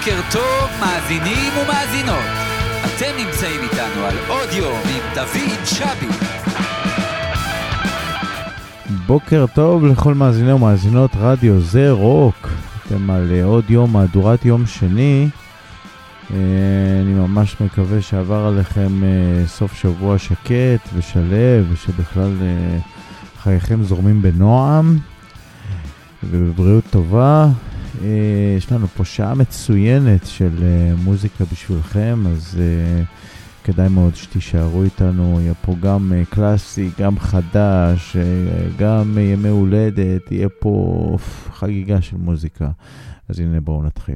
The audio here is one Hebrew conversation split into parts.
בוקר טוב מאזינים ומאזינות, אתם נמצאים איתנו על עוד יום עם דוד שבי. בוקר טוב לכל מאזיני ומאזינות רדיו זה רוק. אתם על עוד יום, מהדורת יום שני. אני ממש מקווה שעבר עליכם סוף שבוע שקט ושלב, ושבכלל חייכם זורמים בנועם ובבריאות טובה. יש לנו פה שעה מצוינת של מוזיקה בשבילכם, אז כדאי מאוד שתישארו איתנו. יהיה פה גם קלאסי, גם חדש, גם ימי הולדת, יהיה פה חגיגה של מוזיקה. אז הנה בואו נתחיל.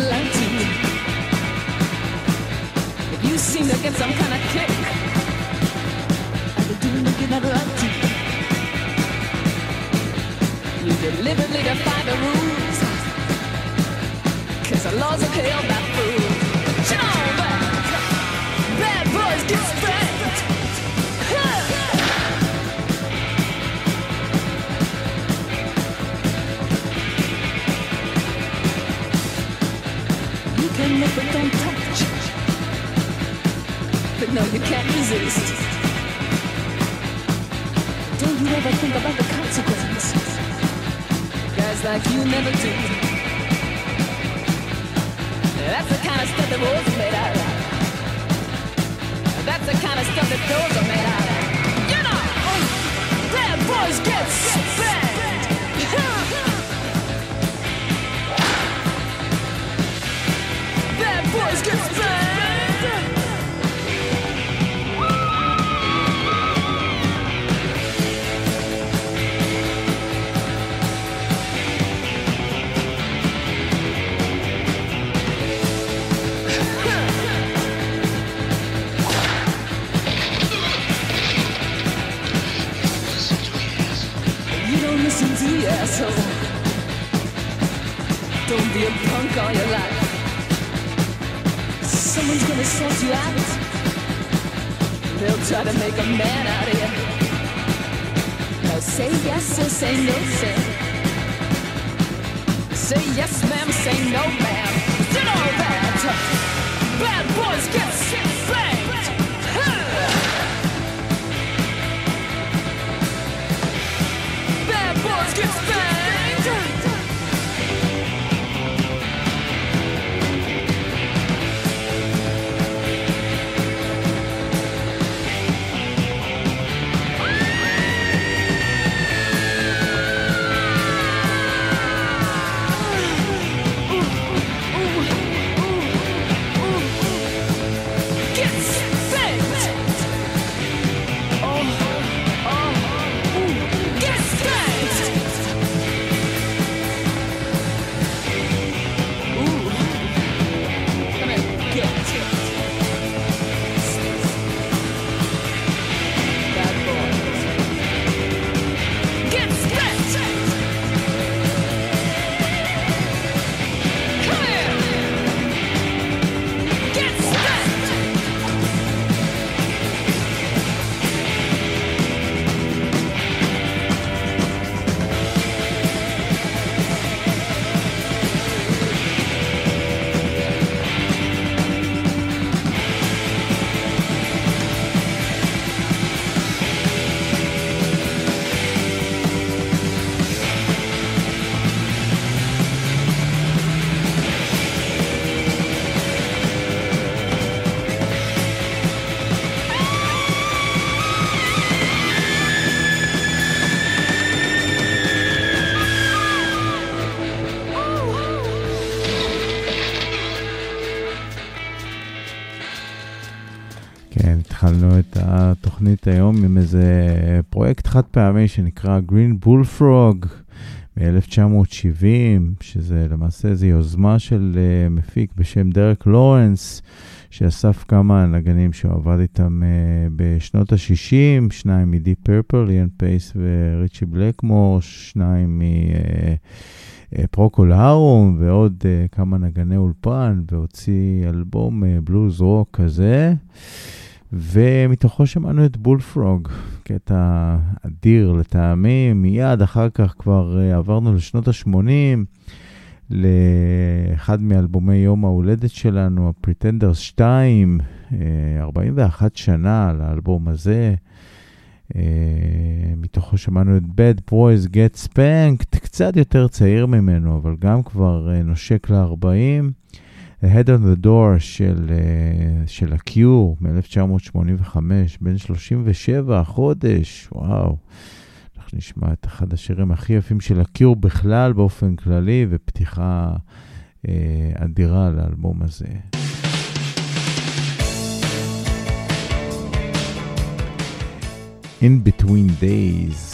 like to. If you seem to get some kind of kick out of doing anything I'd like to, you deliberately defy the rules, 'cause the laws of hell that fool. You know that bad boys get spanked. You can make but don't touch, but no, you can't resist. Don't you ever think about the consequences? Guys like you never do. That's the kind of stuff that boys are made out of. That's the kind of stuff that girls are made out of. You know, bad boys get spanked. Bad boys get spanked. Listen to the asshole. Don't be a punk all your life. Someone's gonna sort you out. They'll try to make a man out of you. Now say yes or say no, sir. Say yes, ma'am, say no, ma'am. You know that bad boys get spanked. Bad boys get spanked. התחלנו את התוכנית היום עם איזה פרויקט חד פעמי שנקרא Green Bullfrog מ-1970, שזה למעשה איזו יוזמה של מפיק בשם דרק לורנס, שאסף כמה נגנים שהוא עבד איתם בשנות ה-60, שניים מדיפ פרפל, ליאן פייס וריצ'י בלקמור, שניים פרוקול הרום ועוד כמה נגני אולפן, והוציא אלבום בלוז רוק כזה, ומתוכו שמענו את בולפרוג, קטע אדיר לטעמי. מיד אחר כך כבר עברנו לשנות ה-80, לאחד מאלבומי יום ההולדת שלנו, הפריטנדרס 2, 41 שנה לאלבום הזה. מתוכו שמענו את Bad Boys Get Spanked, קצת יותר צעיר ממנו, אבל גם כבר נושק ל-40. The Head on the Door של הקיור מ-1985, בן 37 חודש, וואו. אנחנו נשמע את אחד השירים הכי יפים של הקיור בכלל באופן כללי, ופתיחה אדירה לאלבום הזה. In Between Days.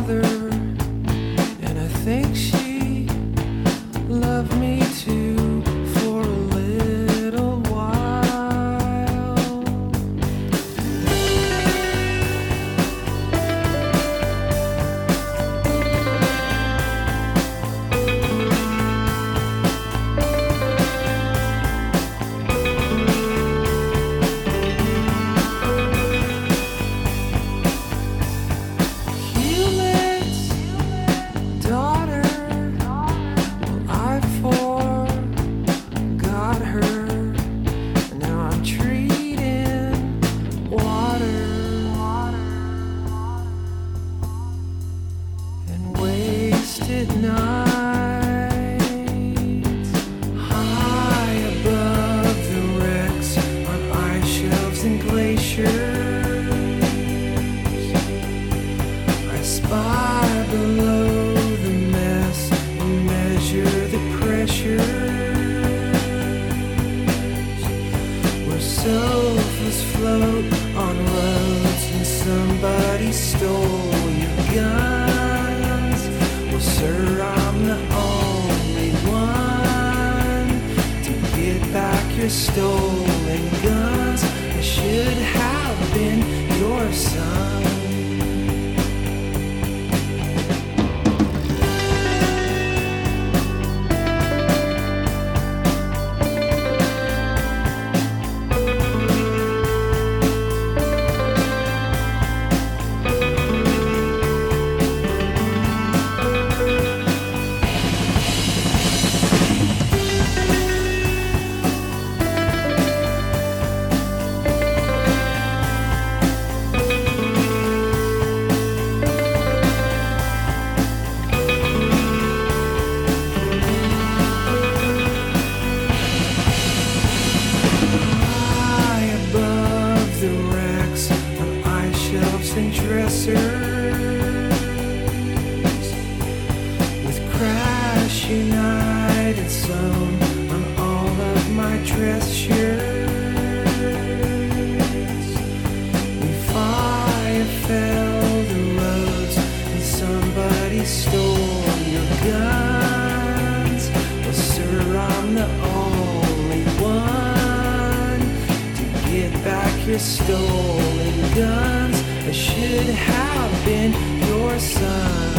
mother, and I think she loved me too for a little while. Hewlett's daughter, well, I forgot her, and now I'm treating water and wasted nights high above the wrecks on ice shelves and glaciers. I spy below the mess and measure the pressures where sofas float on roads and somebody stole your guns. Well, sir, I'm the only one to get back your stolen guns. I should have been your son. High above the wrecks on ice shelves and dressers, with Crash United sewn on all of my dress shirts. We fire fell the roads and somebody stole your guns. Well, sir, I'm the only one to get back your stolen guns. I should have been your son.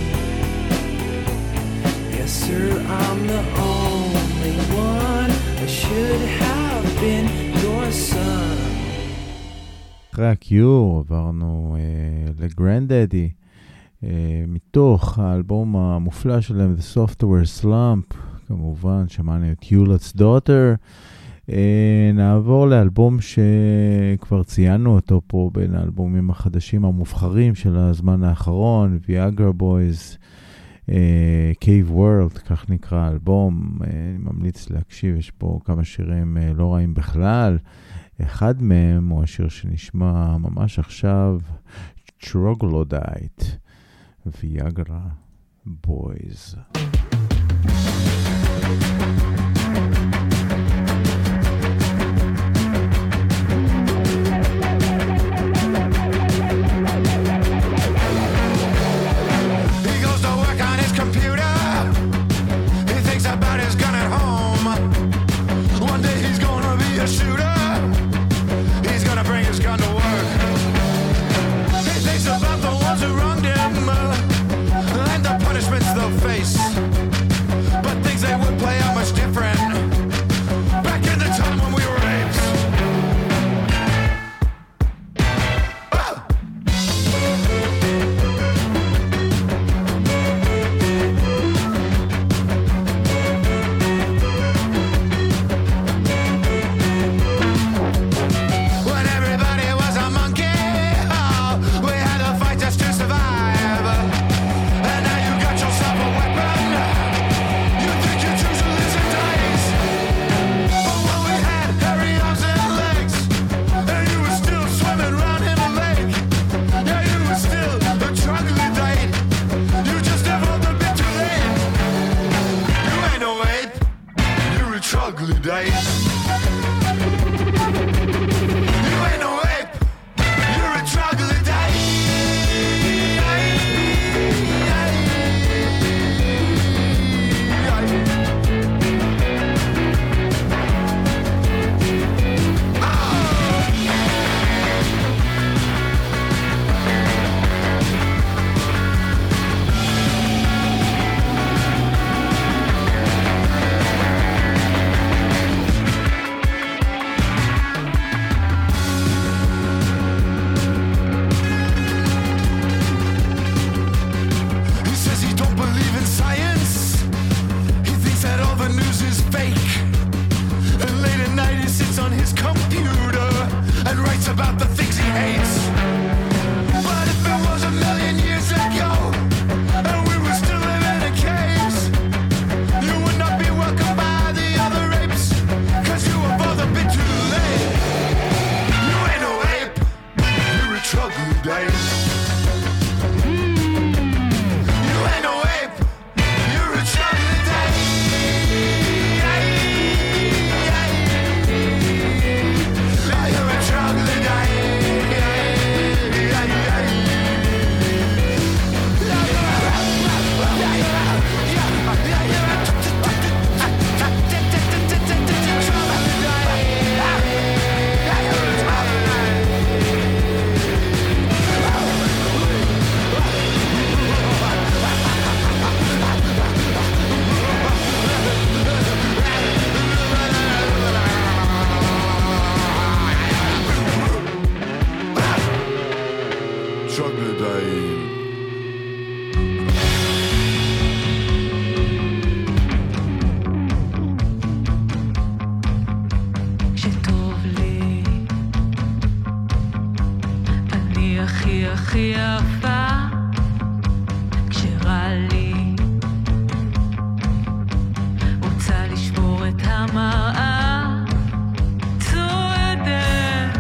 Yes, sir, I'm the only one. I should have been your son. אחרי הקיור עברנו לגרנדדי, מתוך האלבום המופלא שלהם, The Software Slump. כמובן שמענו את Hewlett's Daughter. נעבור לאלבום שכבר ציינו אותו פה בין האלבומים החדשים המובחרים של הזמן האחרון, Viagra Boys, Cave World, כך נקרא האלבום. אני ממליץ להקשיב, יש פה כמה שירים לא רעים בכלל. אחד מהם הוא השיר שנשמע ממש עכשיו, Troglodyte, Viagra Boys. He goes to work on his computer. He thinks about his gun at home. One day he's gonna be a shooter. He's gonna bring his gun to work. He thinks about the ones who wronged him and the punishments they'll face. But things they would play out much different his computer and writes about the things he hates. But if it was a million years ago and we were still living in caves, you would not be welcomed by the other apes, 'cause you were both a bit too late. You ain't no ape, you're a troglodyte. You ain't no ape, you're a troglodyte. You're a troglodyte. כשטוב לי, אני הכי הכי יפה. כשרע לי, רוצה לשבור את המראה. צועדת,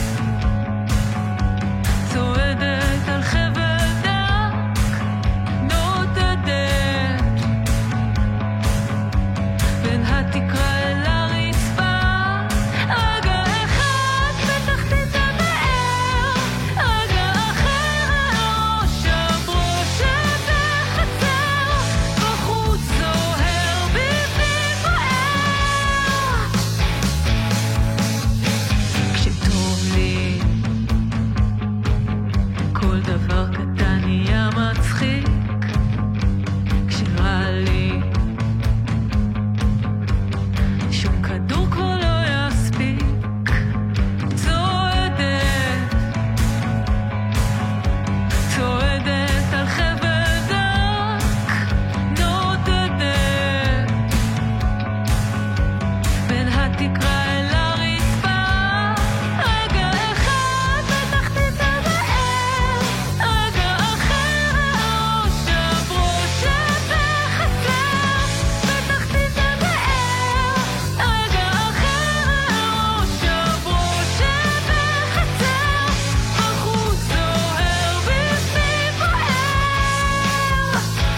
צועדת על חבל דק, נודדת בין התקרה אל הרצפה. רגע אחד בתחתית הבאר, רגע אחר הראש הברושת בחצר, בחוץ זוהר בפנים בוער. כשטוב לי, כל דבר קטן נהיה מצחיק. כשרע לי, שום כדור כבר לא יספיק. צועדת, צועדת על חבל דק, נודדת בין התקרה אל הרצפה. רגע אחד בתחתית הבאר, רגע אחר הראש הברושת בחצר, בתחתית הבאר, רגע אחר הראש הברושת בחצר, בחוץ זוהר בפנים בוער.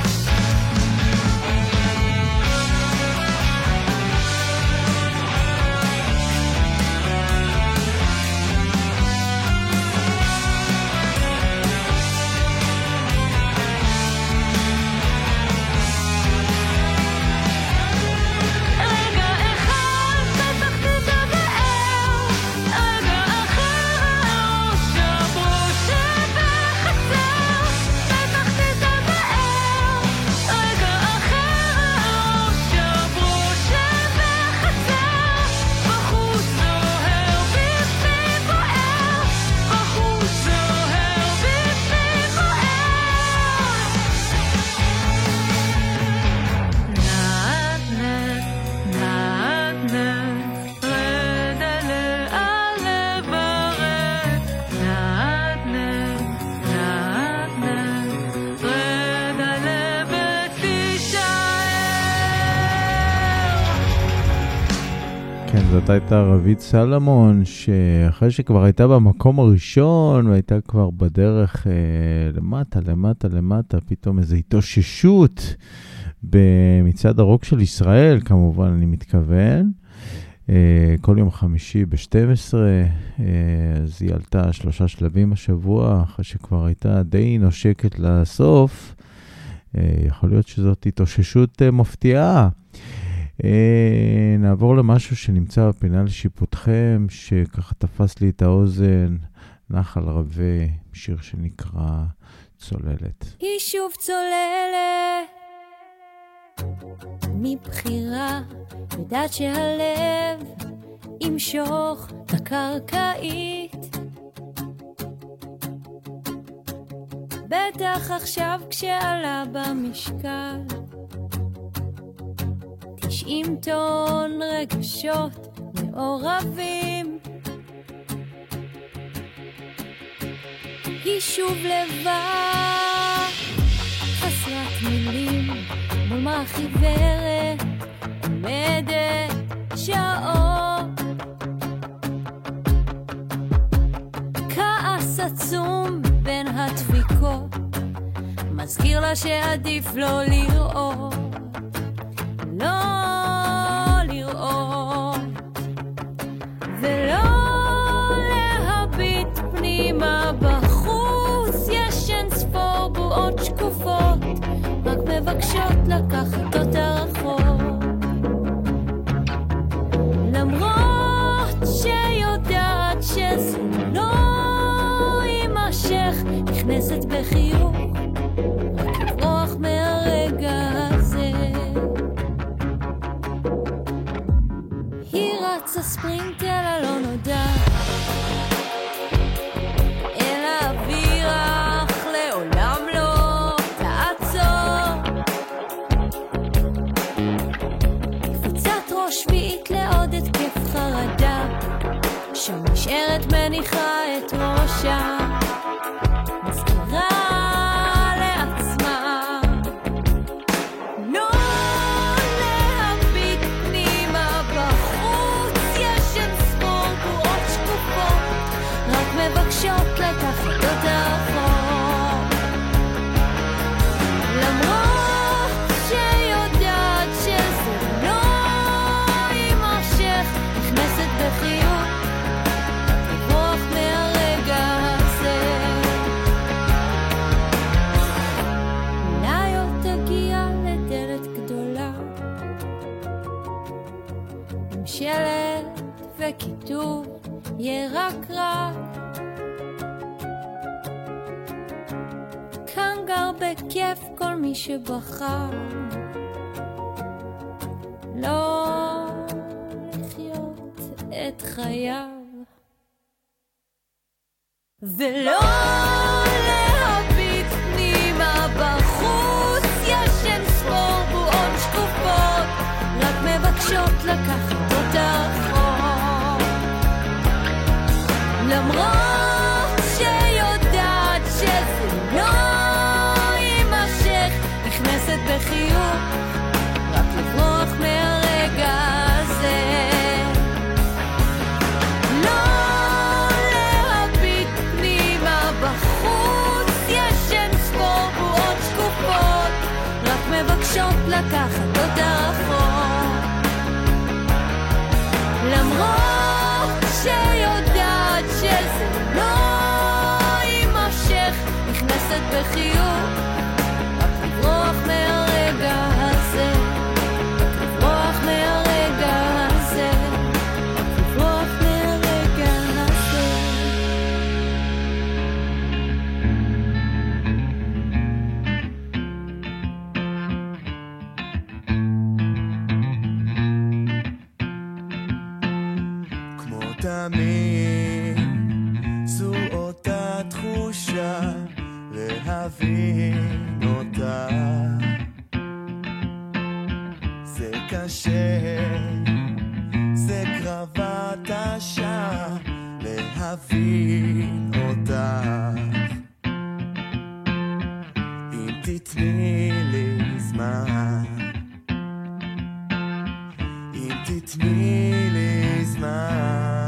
רגע אחד בתחתית הבאר, רגע אחר הראש הברושת בחצר, בתחתית הבאר, רגע אחר הראש הברושת בחצר, בחוץ זוהר בפנים בוער, בחוץ זוהר בפנים בוער. נעדנת, רד עלה הלב הרד. נעדנת, רד עלה ותישאר. כן, זאת הייתה רבית סלמון, שאחרי שכבר הייתה במקום הראשון, והייתה כבר בדרך למטה, פתאום איזו התאוששות במצעד הרוק של ישראל, כמובן אני מתכוון. כל יום חמישי ב-12, אז היא עלתה 3 שלבים השבוע, אחרי שכבר הייתה די נושקת לסוף. יכול להיות שזאת התאוששות מפתיעה. נעבור למשהו שנמצא בפינה לשיפוטכם, שככה תפס לי את האוזן, נחל רווה, שיר שנקרא צוללת. היא שוב צוללת מבחירה, יודעת שהלב ימשוך לקרקעית. בטח עכשיו כשעלה במשקל 90 טון רגשות מעורבים. היא שוב לבד, חסרת מילים, מול מרח עיוורת, עומדת שעות. כעס עצום בין הדפיקות, מזכיר לה שעדיף לא לראות, לא לראות, ולא להביט פנימה בחוץ. יש אין ספור בועות שקופות, רק מבקשות לקחת אותה רחוק, למרות שיודעת שזה לא יימשך. נכנסת בחיוך, רק לברוח מהרגע הזה. היא רצה ספרינט אל הלא נודע, אל האוויר אך לעולם לא תעצור. קפיצת ראש שביעית לעוד התקף חרדה, שם נשארת מניחה את ראשה, מזכירה לעצמה לא להביט פנימה בחוץ. יש אין ספור בועות שקופות, רק מבקשות לקחת אותה רחוק, למרות שיודעת שזה לא יימשך. נכנסת בחיוך, לברוח מהרגע הזה. אולי עוד תגיע לדלת גדולה עם שלט וכיתוב ירק רק, כאן גר בכיף כל מי שבחר לא לחיות את חייו, ולא להביט פנימה בחוץ. יש אין ספור בועות שקופות, רק מבקשות לקחת אותה רחוק, למרות שיודעת שזה לא יימשך. נכנסת בחיוך, רק לברוח מהרגע הזה. לא להביט פנימה בחוץ. יש אין ספור בועות שקופות, רק מבקשות לקחת אותה רחוק, למרות שיודעת שזה לא יימשך. נכנסת בחיוך, רק לברוח מהרגע הזה, רק לברוח מהרגע הזה, רק לברוח מהרגע הזה. כמו תמיד זו אותה תחושה, להבין אותה זה קשה, זה קרבת השעה, להבין אותך. אם תתני לי זמן, אם תתני לי זמן.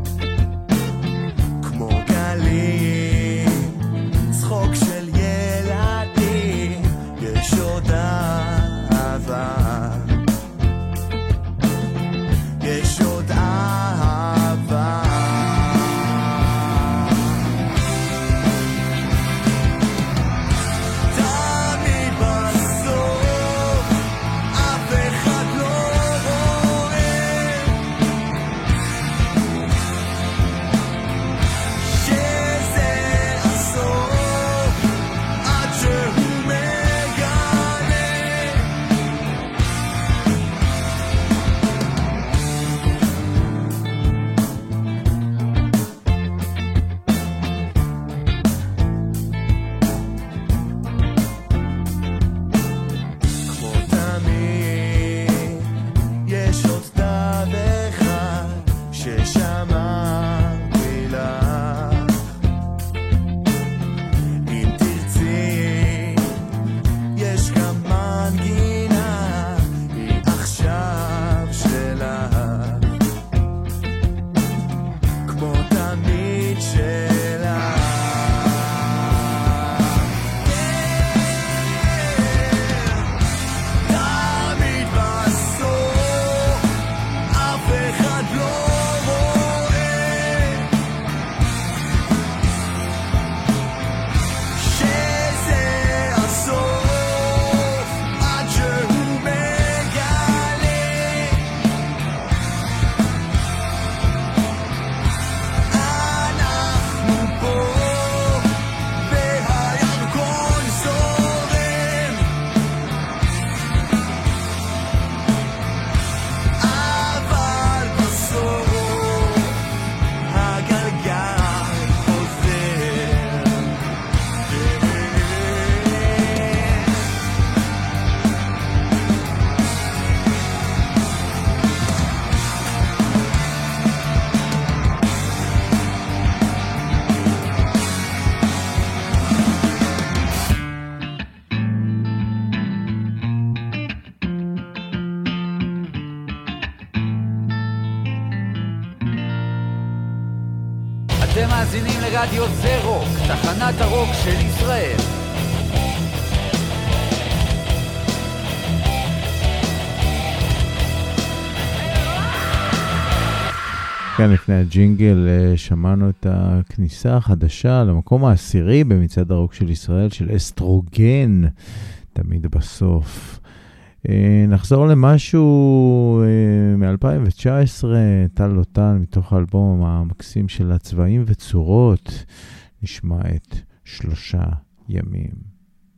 צחוק של ילד ששמרתי לך. אם תרצי, יש גם מנגינה, היא עכשיו שלך, כמו תמיד שלך. אתם מאזינים לרדיו זה רוק, תחנת הרוק של ישראל. כן, לפני הג'ינגל שמענו את הכניסה החדשה למקום העשירי במצעד הרוק של ישראל, של אסטרוגן, תמיד בסוף. נחזור למשהו מ-2019, טל לוטן, מתוך האלבום המקסים של הצבעים וצורות, נשמע את 3 ימים.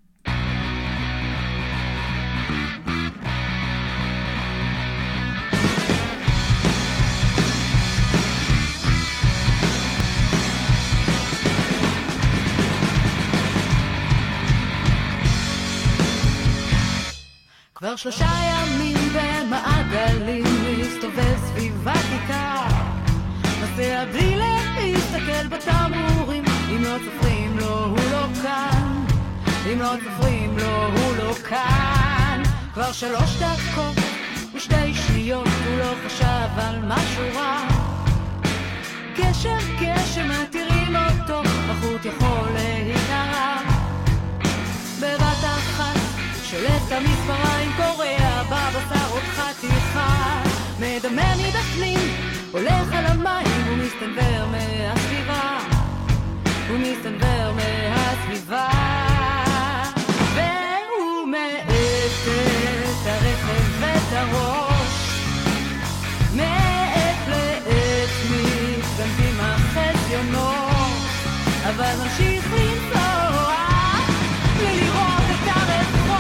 כבר 3 ימים במעגלים מסתובב סביב הכיכר, נוסע בלי להסתכל בתמרורים, אם לא צופרים לו הוא לא כאן, אם לא צופרים לו הוא לא כאן. כבר 3 דקות ו2 שניות הוא לא חשב על משהו רע, גשם גשם מתירים אותו, החוט יכול להיגרע. בבת אחת שולט המספריים, קורע בבשר עוד חתיכה, מדמם מבפנים, הולך על המים ומסתנבר מהסביבה, ומסתנבר מהסביבה. והוא מאט את הרכב ואת הראש, מאט לאט מתגנבים החזיונות, אבל ממשיך לנסוע בלי לראות את הרחוב,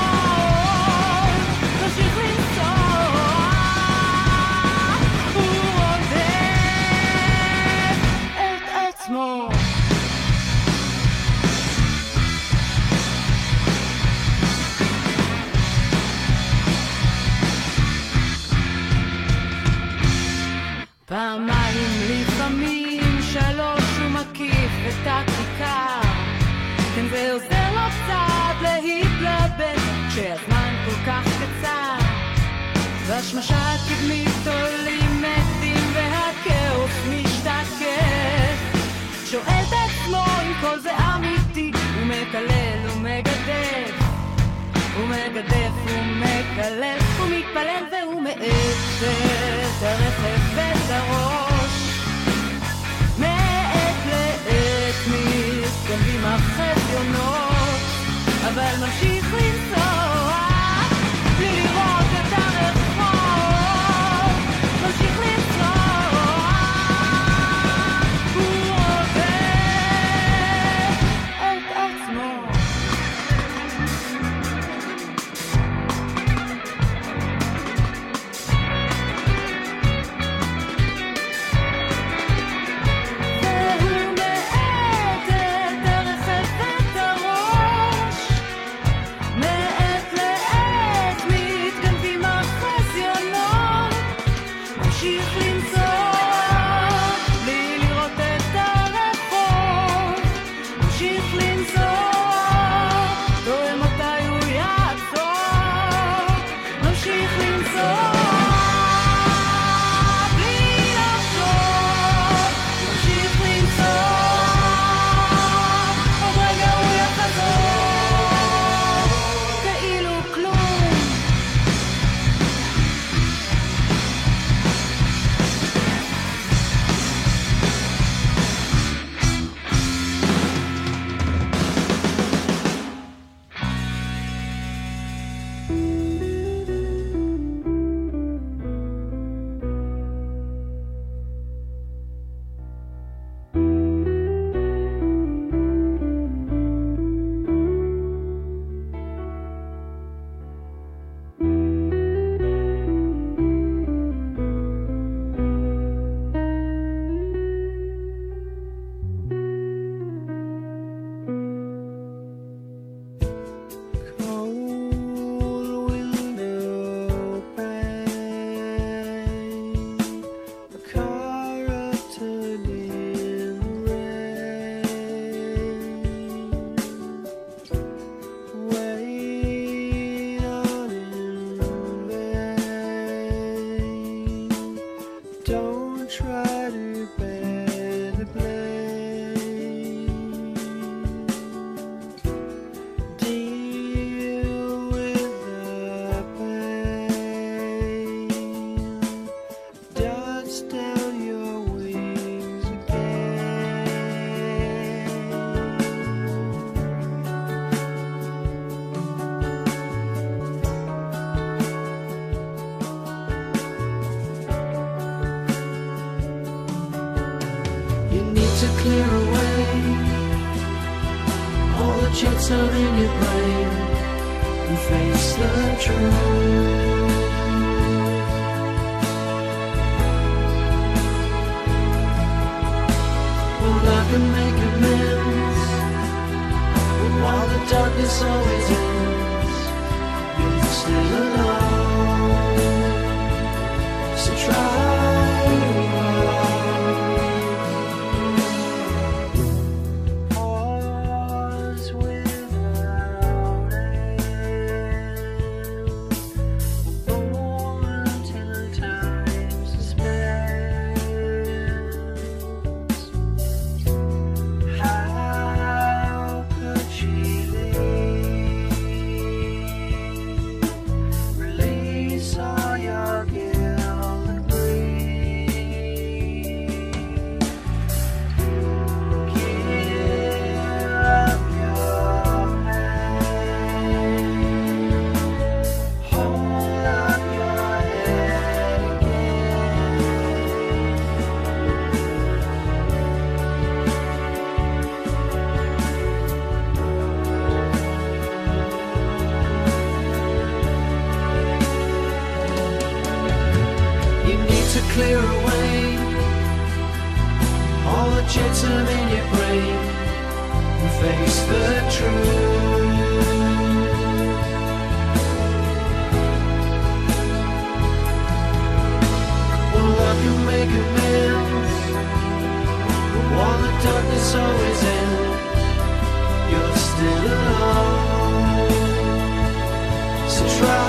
ממשיך לנסוע, הוא רודף את עצמו. פעמיים לפעמים 3 הוא מקיף את הכיכר, כן זה עוזר לו קצת להתלבט כשהזמן כל כך קצר, והשמשה הקדמית עולים מתים והכאוס משתקף, שואל את עצמו אם כל זה אמיתי, הוא מקלל ומגדף, הוא מגדף ומקלל, הוא מתפלל והוא מאט את הרכב ואת הראש, מאט לאט מתגנבים החזיונות, אבל ממשיך לנסוע בלי לראות את הרחוב, ממשיך לנסוע, הוא רודף את עצמו. to clear away all the jetsam in your brain and face the truth. Well, I can make amends, but while the darkness always ends, you're still alone. So try. Clear away all the jetsam in your brain and face the truth. Well, I can make amends, but while the darkness always ends, you're still alone. So try.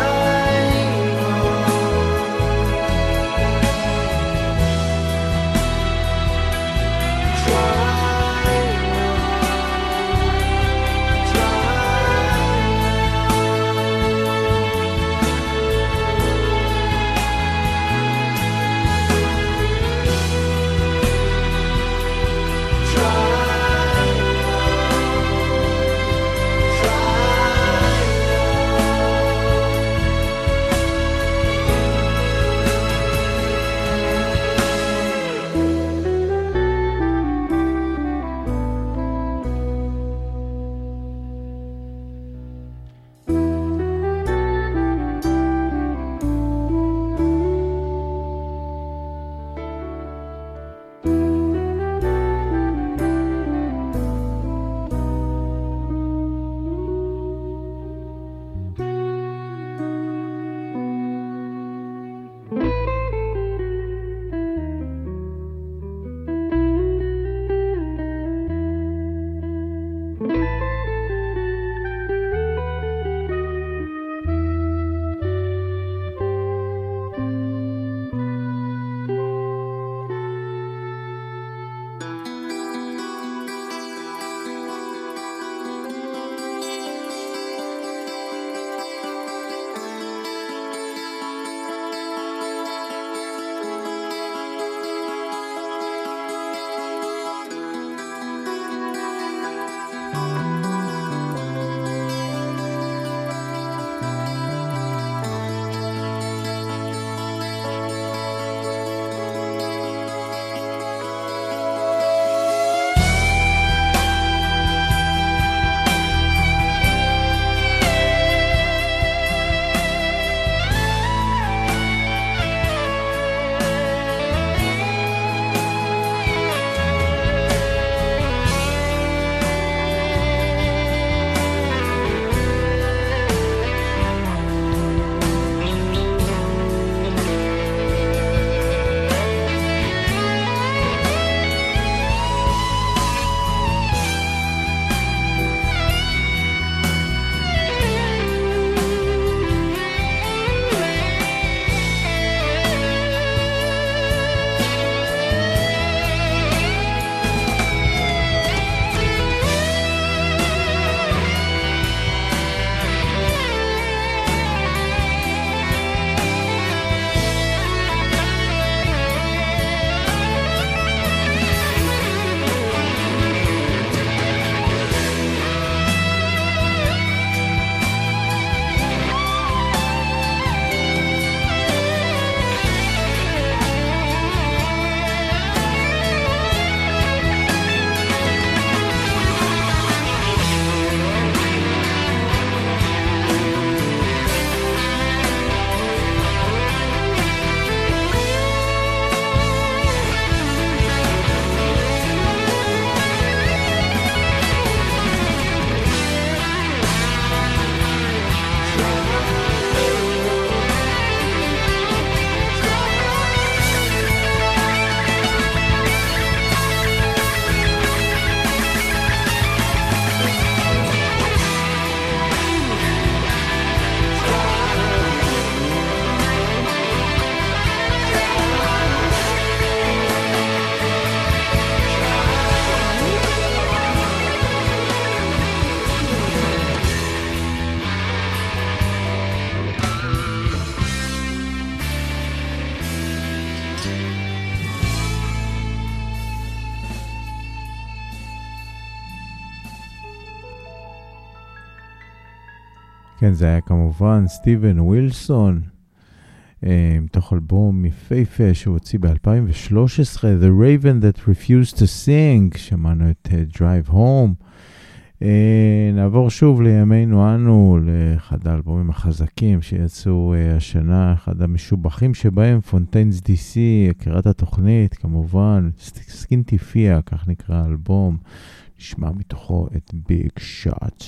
כן, זה היה כמובן סטיבן ווילסון, מתוך אלבום יפהפה שהוא הוציא ב-2013, The Raven That Refused to Sing, שמענו את Drive Home. נעבור שוב לימינו אנו, לאחד האלבומים החזקים שיצאו השנה, אחד המשובחים שבהם, פונטיינס DC, הכרת התוכנית, כמובן, סקינטיפיה, כך נקרא האלבום, נשמע מתוכו את ביג שוט.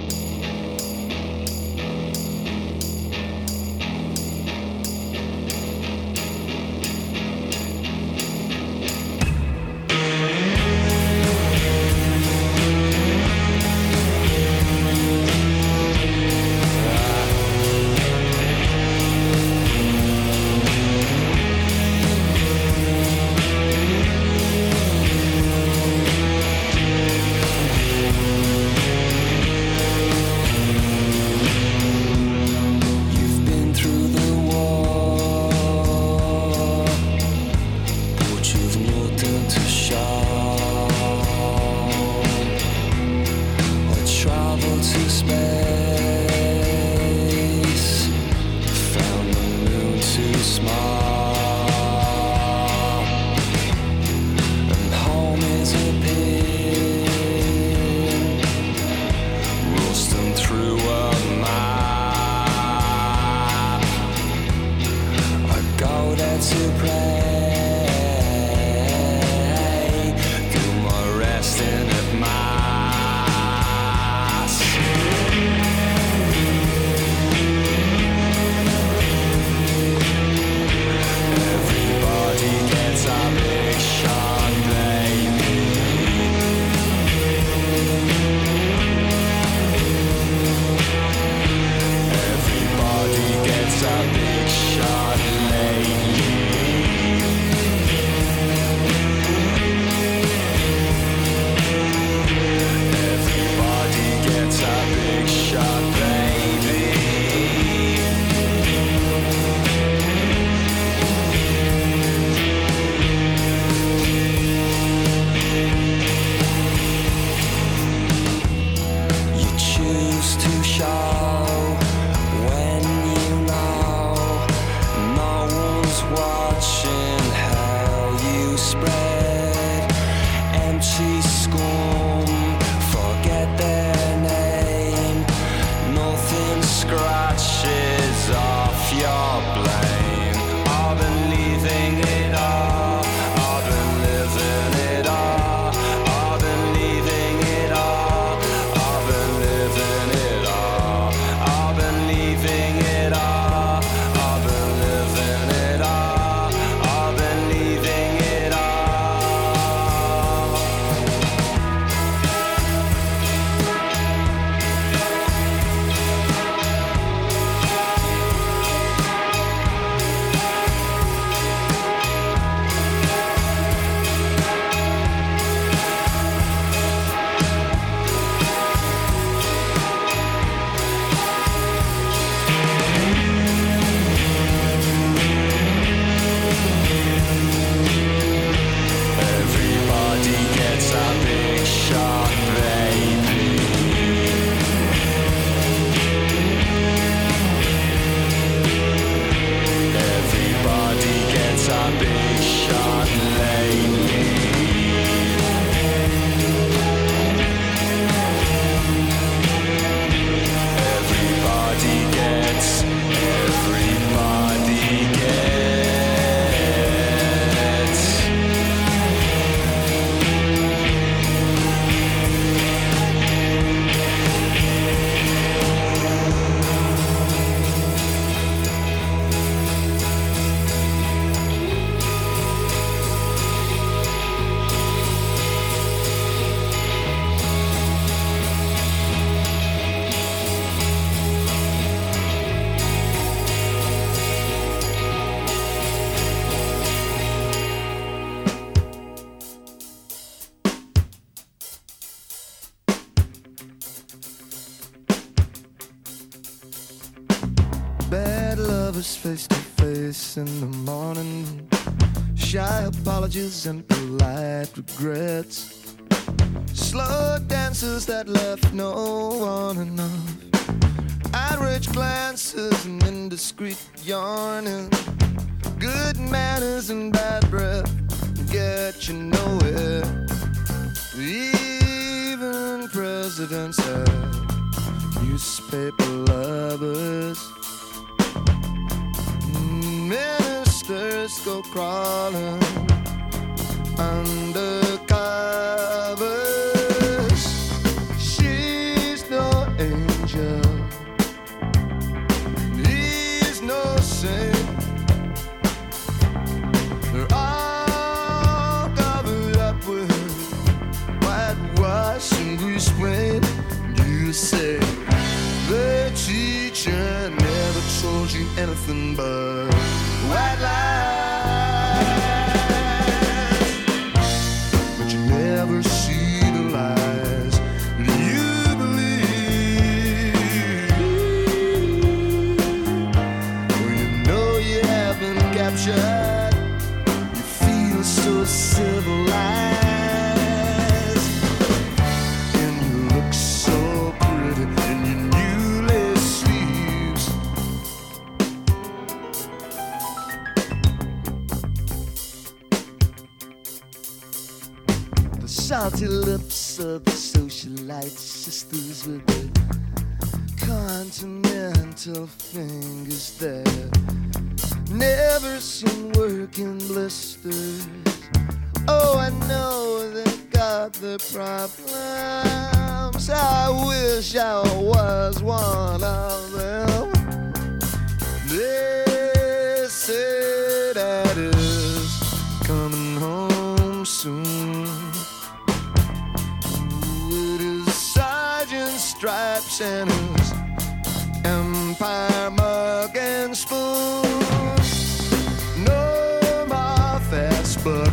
Bad lovers face to face in the morning. Shy apologies and polite regrets. Slow dancers that left no one enough. outraged glances and indiscreet yarning, good manners and bad breath get you nowhere. Even presidents have newspaper lovers. Ministers go crawling under covers. She's no angel, he's no saint. They're all covered up with whitewash and grease paint. You say the teacher never told you anything but white lies, but you never see the lies that you believe. When you know you have been captured, you feel so civilized, and you look so pretty in your new lace sleeves. The salty lips of the socialite sisters with the continental fingers there, never seen work in blisters. Oh, I know they've got their problems. I wish I was one of them. They say that is coming home soon with his sergeant stripes and his empire mug and spoon. No more fast buck.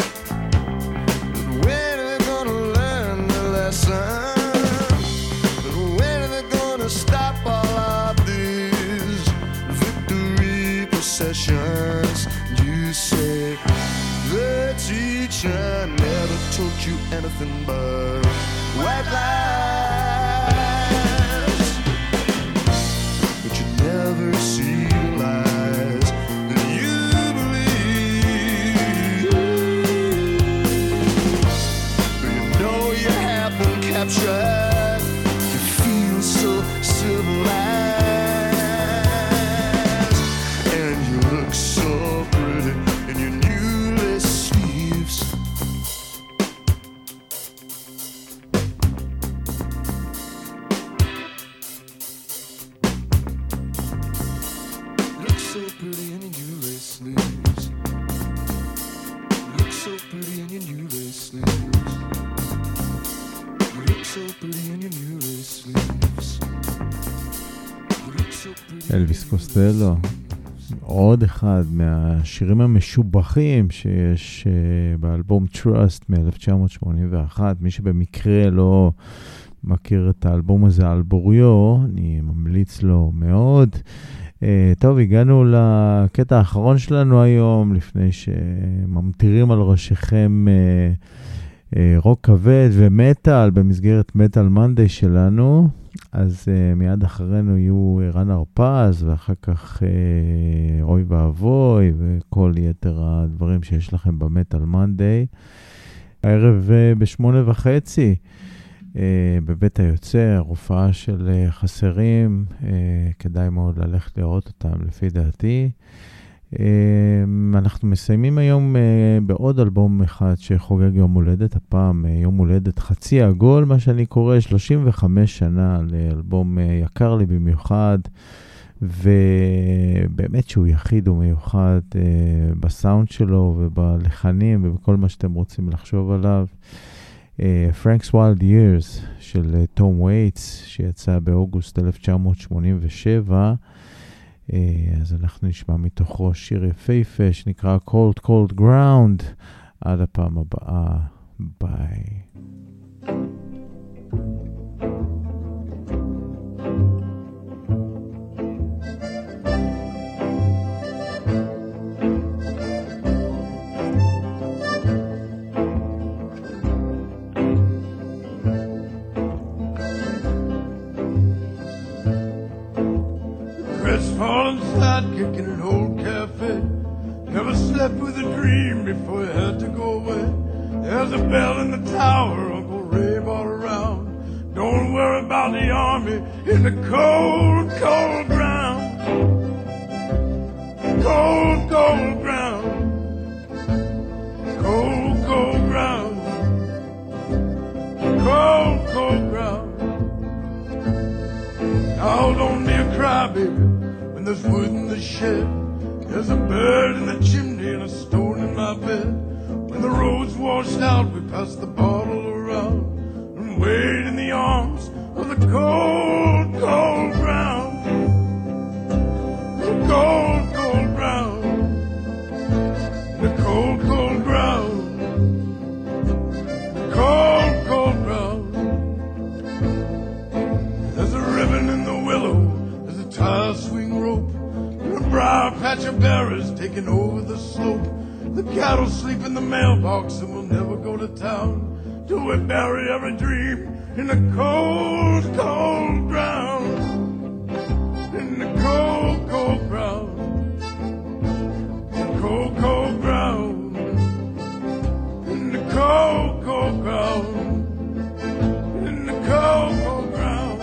When are they gonna learn the lesson? When are they gonna stop all of these victory processions? You say the teacher never taught you anything but white lies, but you never see the lies that you believe. You know you have been captured, you feel so civilized, and you look so pretty in your new lace sleeves. Look so pretty in your new lace sleeves. Look so pretty in your new lace sleeves. You look so pretty in your new lace sleeves. You look so pretty. אלוויס קוסטלו, עוד אחד מהשירים המשובחים שיש באלבום Trust מ-1981. מי שבמקרה לא מכיר את האלבום הזה על בוריו, אני ממליץ לו מאוד. טוב, הגענו לקטע האחרון שלנו היום, לפני שממטירים על ראשיכם רוק כבד ומטל במסגרת מטל מנדי שלנו. אז מיד אחרינו יהיו רן הרפז, ואחר כך אוי ואבוי וכל יתר הדברים שיש לכם במטל מנדי. הערב ב8:30 בבית היוצר, הופעה של חסרים, כדאי מאוד ללכת לראות אותם לפי דעתי. אנחנו מסיימים היום בעוד אלבום אחד שחוגג יום הולדת, הפעם יום הולדת חצי עגול, מה שאני קורא 35 שנה לאלבום יקר לי במיוחד, ובאמת שהוא יחיד ומיוחד בסאונד שלו ובלחנים ובכל מה שאתם רוצים לחשוב עליו. Frank's Wild Years של תום וייטס, שיצא באוגוסט 1987. אז אנחנו נשמע מתוכו שיר יפהפה שנקרא Cold Cold Ground. עד הפעם הבאה, ביי. chick in an old cafe. Never slept with a dream before he had to go away. There's a bell in the tower, Uncle Ray brought around. Don't worry about the army in the cold, cold ground. Cold, cold ground. Cold, cold ground. Cold, cold ground. Now don't be a crybaby when there's wood in the shed. There's a bird in the chimney and a stone in my bed. When the road's washed out, we pass the bottle around and wait in the arms of the cold, cold ground. The cold, cold ground. The cold, cold ground. The cold, cold ground. There's a ribbon in the willow, there's a tire swing rope, and a briar patch of berries taking over the slope. The cattle sleep in the mailbox and we'll never go to town till we bury every dream in the cold, cold ground. In the cold, cold ground. The cold, cold ground. In the cold, cold ground. In the cold, cold ground.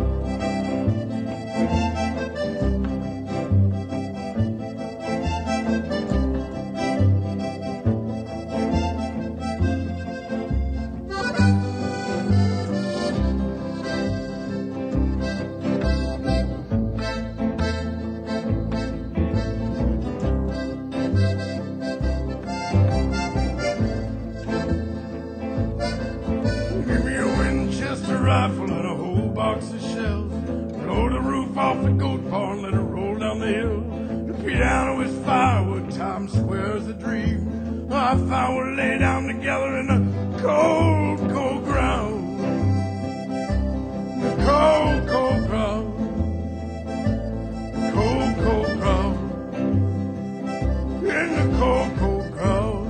Give me a Winchester rifle and a whole box of shells. Blow the roof off the goat barn, let it roll down the hill. The piano is firewood, Times Square is a dream. I found we'll lay down together in the cold, cold ground. The cold, cold ground. The cold, cold ground. In the cold, cold ground.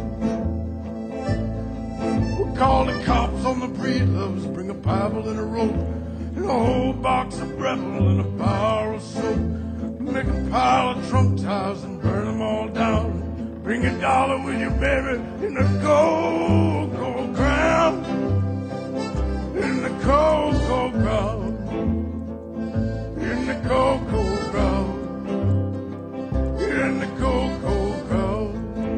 We'll call the cops on the breedloves, bring a Bible and a rope, and a whole box of Breville and a bar of soap. Make a pile of Trump tires and burn them all down. Bring $1 with you, baby, in the cold, cold ground. In the cold, cold ground. In the cold, cold ground. In the cold, cold ground.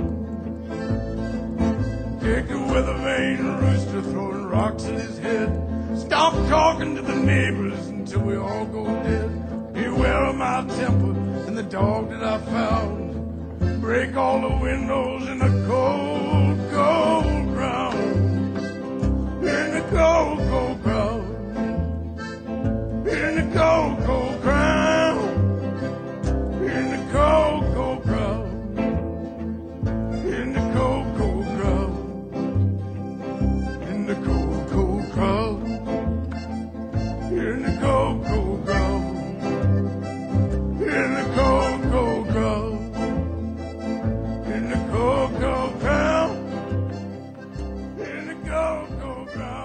Take the weather vane rooster throwing rocks at his head. Stop talking to the neighbors until we all go dead. Beware of my temper and the dog that I found. Break all the windows in the cold, cold ground. In the cold, cold ground. In the cold, cold ground. In the cold, cold ground. In the cold, cold ground. In the cold, cold ground. In the cold, cold ground. In the cold, cold ground. In the cold, cold ground. In the cold, cold ground.